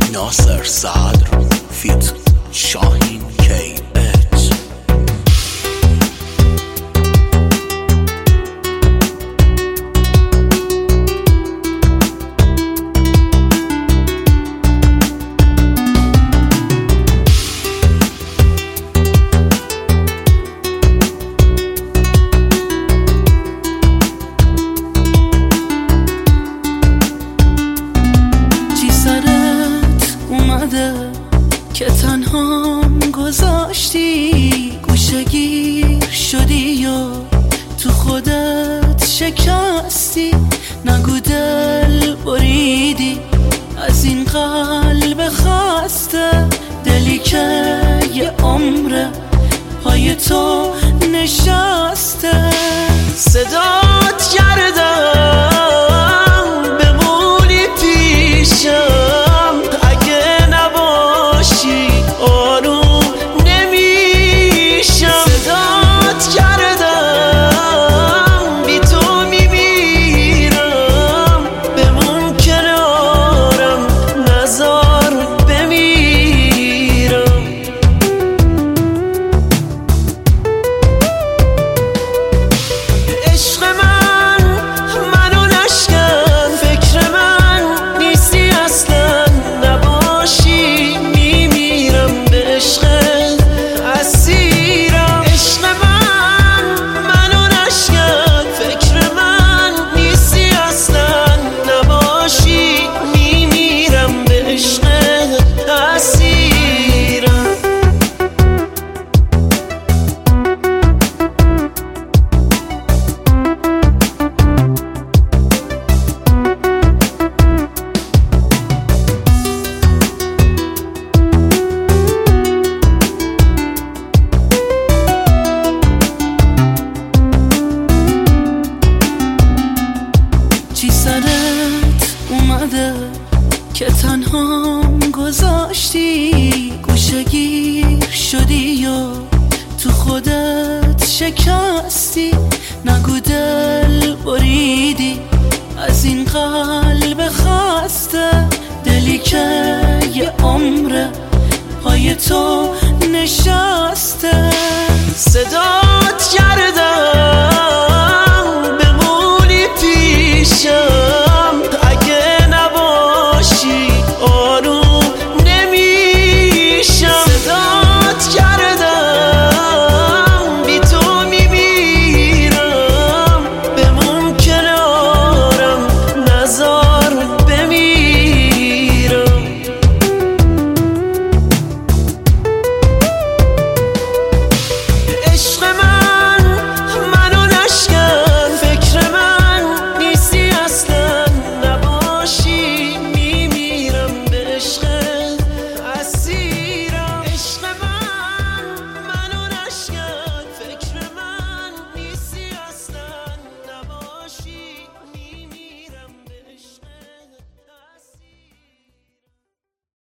ناصر صدر فیت شاهین KH. که تنهام گذاشتی گوشه گیر شدی و تو خودت شکستی، نگو دل بریدی از این قلب خسته، دلی که یه عمره پای تو نشسته. صدات کردم بمونی پیشم، چی سرت اومده که تنهام گذاشتی گوشه گیر شدی و تو خودت شکستی، نگو دل بریدی از این قلب خسته، دلی که یه عمره پای تو